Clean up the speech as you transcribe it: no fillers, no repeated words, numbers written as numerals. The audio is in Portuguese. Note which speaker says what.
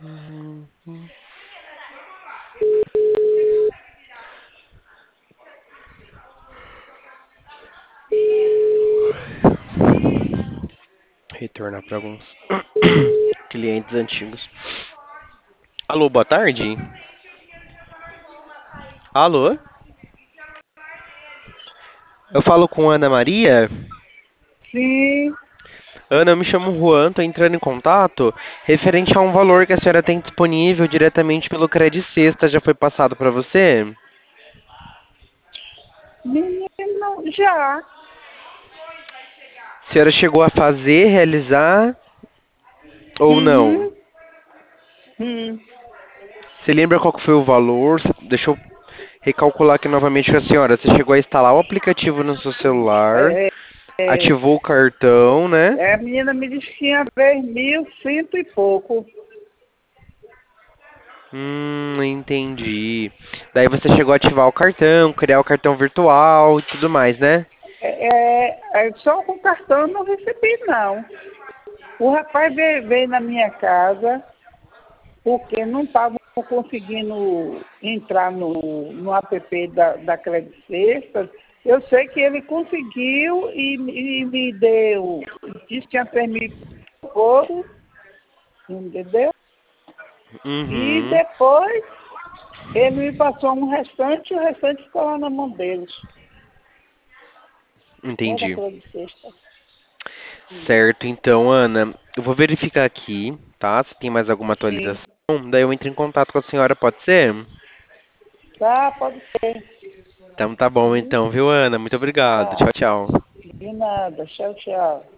Speaker 1: Retornar para alguns clientes antigos. Alô, boa tarde. Alô? Eu falo com Ana Maria?
Speaker 2: Sim,
Speaker 1: Ana, eu me chamo Juan, tô entrando em contato referente a um valor que a senhora tem disponível diretamente pelo Credit Sexta. Já foi passado para você?
Speaker 2: menino, já.
Speaker 1: A senhora chegou a fazer, realizar ou não?
Speaker 2: Uhum. Hum.
Speaker 1: Você lembra qual que foi o valor? Deixa eu recalcular aqui novamente com a senhora. Você chegou a instalar o aplicativo no seu celular,
Speaker 2: É, é,
Speaker 1: ativou o cartão, né?
Speaker 2: a menina me disse que tinha 3.100 e pouco.
Speaker 1: Entendi. Daí você chegou a ativar o cartão, criar o cartão virtual e tudo mais, né?
Speaker 2: Só com cartão eu não recebi, não. O rapaz veio na minha casa porque não estava conseguindo entrar no app da Credit Sexta. Eu sei que ele conseguiu e me deu, disse que tinha 3.000 e pouco, entendeu? E
Speaker 1: Uhum.
Speaker 2: depois ele me passou um restante e o restante ficou lá na mão deles. Era
Speaker 1: Entendi.
Speaker 2: Credit Sexta.
Speaker 1: Certo, então, Ana, eu vou verificar aqui, tá? Se tem mais alguma
Speaker 2: Sim.
Speaker 1: atualização. Daí eu entro em contato com a senhora, pode ser?
Speaker 2: Tá, pode ser.
Speaker 1: Então tá bom, então, viu, Ana? Muito obrigado.
Speaker 2: Tá.
Speaker 1: Tchau, tchau.
Speaker 2: De nada. Tchau, tchau.